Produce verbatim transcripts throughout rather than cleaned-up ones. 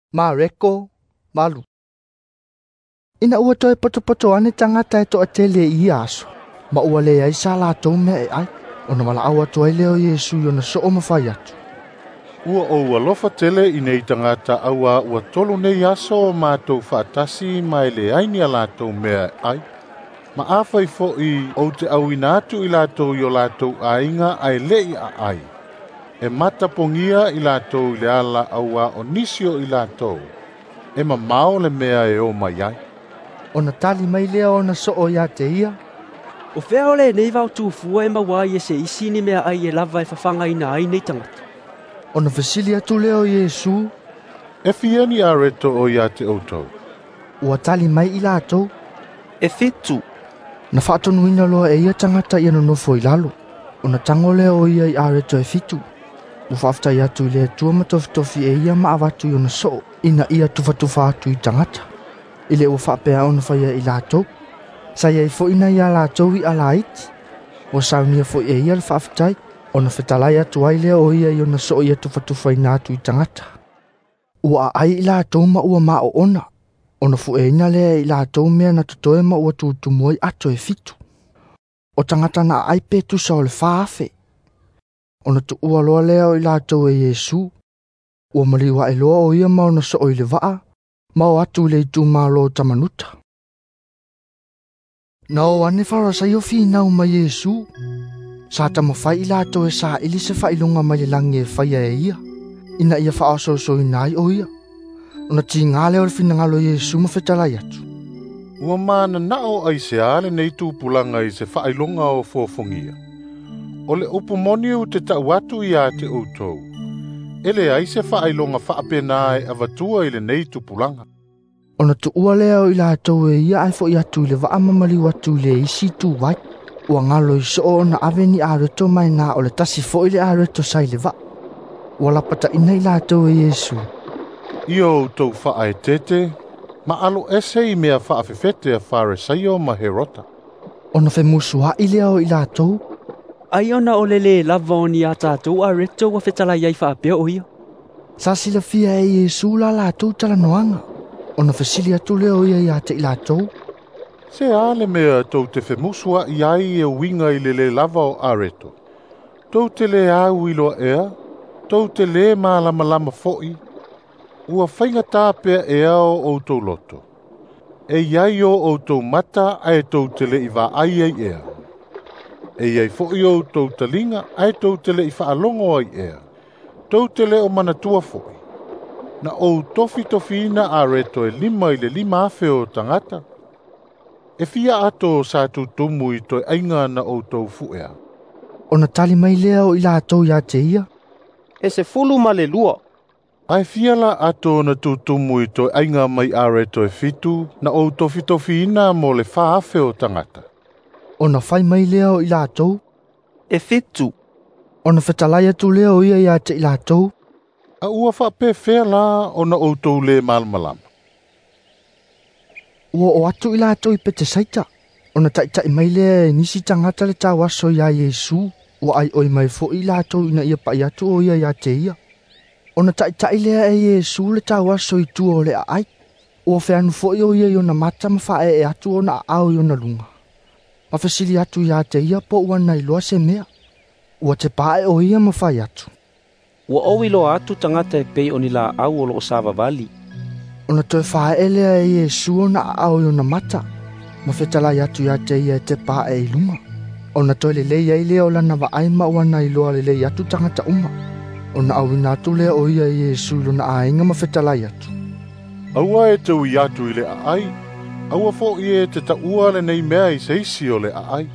Mareko, malu. Ina ua toi poto poto ane tangata e to atele i aso. Ma ua le ai sa la tau mea e ai. Ona mala awa toi leo Yesu yona so o mawhai atu. Ua o ua lofa tele i nei tangata awa ua tolu nei aso o mātou whaatasi mai le aini a lātou mea e ai. Ma awhai fo i o te au inatu i lātou i o lātou ainga ai lei a ai. E mata pongia i lātou i le ala awa o nisio i lātou. E ma mao le mea e o mai ai. Ona tali mai lea ona so o ia te ia. O whea ole nei vau tūfua e mawai e se isi ni mea ai e lava e whawhanga ina ai nei tangata. Ona fasili atu leo Yesu. E fieni a reto o ia te outou. Ua tali mai i lātou. E fitu. Na whaatonu ina loa e ia tangata ia no nofo i lalo. Ona tango leo o ia i a reto e fitu. Ua whafta i atu i lea tua matofitofi e ia maawatu i ona so. Ina ia tufatufa atu i tangata. Ile ua whapea ona whaia i lātou. Sa iei fo ina ia lātou i ala iti. O saunia fo i e ia le whaftai. Ona whetalai atu ai lea o ia i ona so ia tufatufa i nātu i tangata. Ua ai i lātou ma ua maa o ona. Ona fu e ina lea i lātou mea na tutoe ma ua tūtu moi ato e fitu. O tangata na ai petu sa o le whaafe. Ona tu ua loa lea o i lātou e Yesu. Ua maliwa e loa o ia ma ona so o i le waa. Ma o atu le tu ma lo tamanuta. Na o ane whara sa io fi nau ma Yesu. Sa ta mawhai i lātou e sa ili se whailunga mai le langi e whaia e ia. Ina ia whaaso so i nai o ia. Ona ti ngā leo le finangalo Yesu ma whetalai atu. Ua mana nao ai se ale nei tūpulanga i se whailunga o fōwhongia. O le upumoni u te tau atu i a te outou. Ele ai se whailunga whaapena e avatua i le nei tūpulanga. Ona tu ua leo i lātou e ia ai fo i atu i le waamamali watu i le isi tu wai. Ua ngalo i so o na aveni a reto mai nā o le tasi fo i le a reto sai le wa. Ua lapata ina i lātou e Yesu. Io tau wha e tete, ma alo ese i mea wha awhewhete a Phariseo ma Herota. Ona whe musua i leo i lātou. Ai ona o lele lava o ni a tātou a reto wa whetalai ai whaapea o ia. Sa sila fia e Yesu la lātou tala noanga. Ona whesili atu leo ia i a te i lātou. Se ale mea tau te whemusua i ai e winga i lele lava o areto. Tau te le au ilo ea, tau te le malama lama foi. Ua whainga tāpea e ao o tau loto. E iai o o tau mata ai tau te le i wa ai ai ea. E iai foi o tau talinga ai tau te le i whaalongo ai ea. Tau te le o manatua foi. Na o tofi tofina areto e lima i le lima afe o tangata. E fia ato sa tu tumu i toi ainga na o tau fuea. Ona tali mai leo i lātou ia te ia. E se fulu ma le lua. Ai fiala ato na tu tumu i toi ainga mai areto e fitu na o tofi tofi ina mo le whaafe o tangata. Ona whai mai leo i lātou. E fitu. Ona whetalai atu leo ia ia te i lātou. A ua whape whea la o na o tau le malmalama. Ua o atu i lātou i pete saita. Ona taitai mai lea e nisi tangata le tau aso ia Yesu. Ua ai oi mai fo i lātou ina ia pai atu o ia ia te ia. Ona taitai lea e Yesu le tau aso i tu o le ai. Ua wheanu fo i o ia i ona mata ma whae e atu o na au i ona lunga. Ma whesili atu ia te ia po ua nai loa se mea. Ua te pae o ia ma whai atu. Ua owilo atu tangata e pei o ni la au o lo sava vali. Ona toi whae e lea e Yesu o na au i ona mata. Ma whetalai atu ia te ia te pae i lunga. Ona toi le lei ai lea o lana wa ai ma ua nai loa le lei atu tangata uma. Ona au ina atu lea o ia e Yesu lo na ainga ma whetalai atu. Aua e tau i atu i le ai. Aua fo i e te taua le nei mea i seisi o le ai.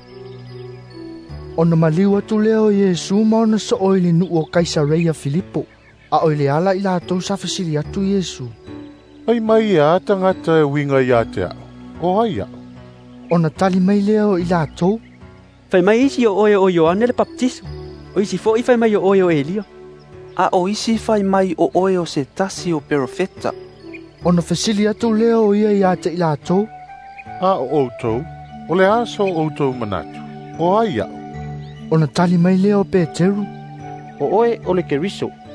Ona maliu atu lea o Yesu ma ona so oili nu o Kaisareia Filipo. A oile ala i lātou sa whesili atu Yesu. Ai mai e a tangata e winga i a te au. O hai au. Ona tali mai leo i lātou. Whai mai isi o oe o Ioane le baptiso. O isi fo i whai mai o oe o Elia. A o isi fai mai o oe o se tasi o perofeta. Ona whesili atu leo ia i a te i lātou. A o outou, o le aso o outou manatu. O hai au. Ona tali mai leo Peteru. O oe o le keriso.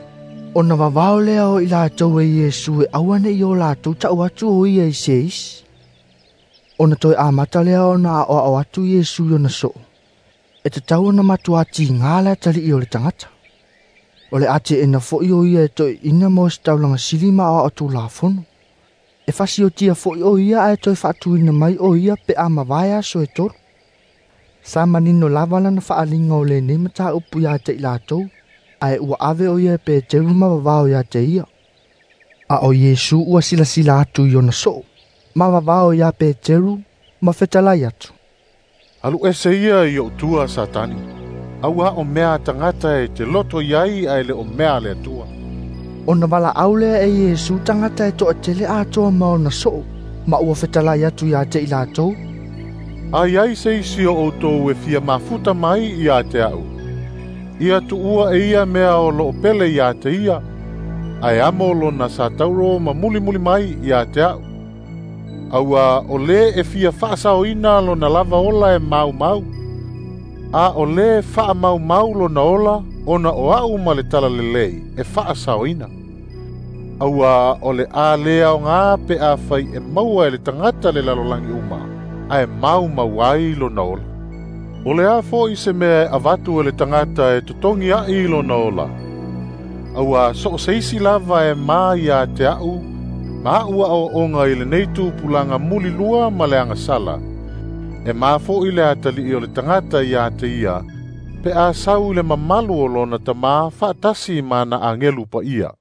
O na vavao lea o ila tau e Yesu e awane i o la tau tau atu o ia i seis. O na toi amata lea o na o au atu Yesu i o na so. E te tau na matu ati ngāla tali i o le tangata. O le ate e na fo i o ia e toi ina mo se taulanga silima o atu la fono. E fasi o tia fo i o ia a e toi fatu ina mai o ia pe ama vaya so e toro. Sa manino lavala na faalinga o le nemata upu ia te ila tau. Ai ua ave o ia pe te ruma vavao ia te ia. A o Yesu ua sila sila atu i ona so. Ma vavao ia pe te ru, ma fetalai atu. Alu ese ia i o tua satani. Aua o mea tangata e te loto iai ai le o mea le tua. O na wala aule e Yesu tangata e toa tele atoa ma ona so. Ma ua fetalai atu ia te ila tau. Ai ai se isi o outou e fia mafuta mai ia te au. Ia tu ua e ia mea o lo pele ia te ia. Ai amo lo na sa tauro ma muli muli mai ia te au. Aua o le e fia whaasa o ina lo na lava ola e mau mau. A o le wha mau mau lo na ola o na o au ma le tala le lei e whaasa o ina. Aua o le a lea o ngā pe a whai e maua e le tangata le lalolangi uma. A e mau mau ai lo na ola. O le a fo i se mea avatu e le tangata e tutongi a i lo na ola. Aua so se isi lava e maa ia te au. Ma ua o onga i le neitu pulanga muli lua ma le anga sala. E maa fo i le atali i o le tangata ia te ia. Pe a sau le mamalu o lona ta maa whaatasi ma na angelu pa ia.